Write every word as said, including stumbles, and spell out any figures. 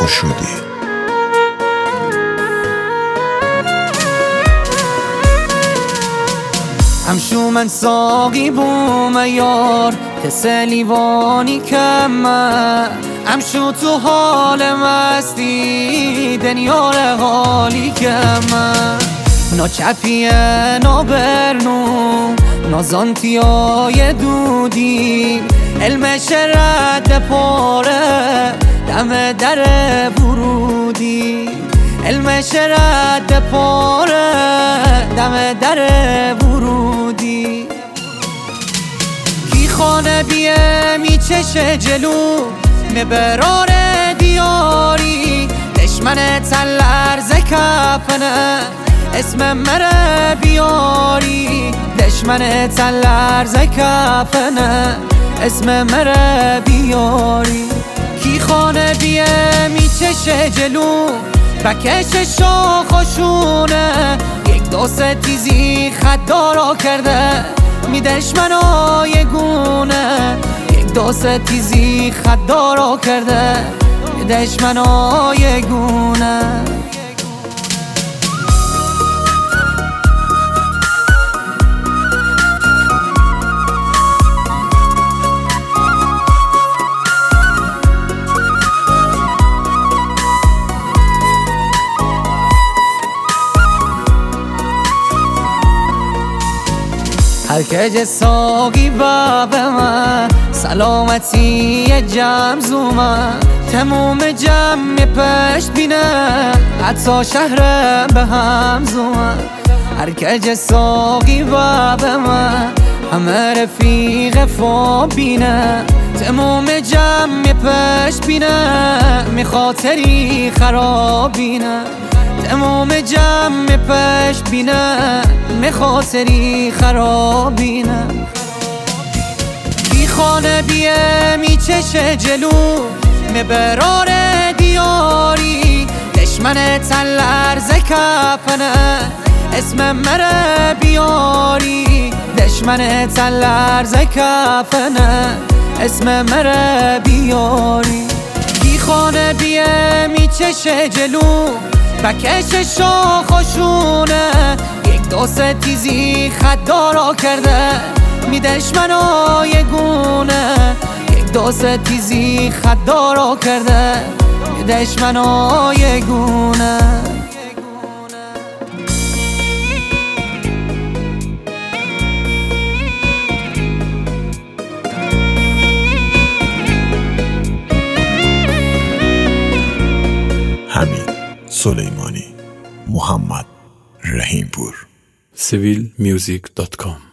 شدی. همشو من ساقی بوم یار کسه لیوانی کمه همشو تو حال مستی دنیار حالی کمه نا چپیه نا برنو نا زانتیای دودی علم شرد پاره دم در ورودی علم شرد پاره دم در ورودی کی خانه بیه میچشه جلو مبرار دیاری دشمن تلر زکفنه اسم مره بیاری دشمن تلر زکفنه اسم مره بیاری کی خانه بیه میچشه جلو بکش شاخشونه یک دو سه تیزی خدارا کرده می دشمنای گونه یک دو سه تیزی خدارا کرده می دشمنای گونه هر که ساقی باب من سلامتی جمع زومن تموم جمع پشت بینه حتی شهر به هم زومن هر که ساقی باب من همه رفیق فاب بینه تموم جمع پشت بینه میخاطری خراب بینه تمام جمع پشت بینه میخاطری خرابینه کی خانه بیه میچشه جلو مبرار دیاری دشمن تلر زکفنه اسم مره بیاری دشمن تلر زکفنه اسم مره بیاری کی خانه بیه میچشه جلو بکش شاخشونه یک دو سه تیزی خدارا کرده می دشمنای گونه یک دو سه تیزی خدارا کرده می دشمنای گونه حمید سلیمانی، محمد رحیم پور. سیویل میوزیک دات کام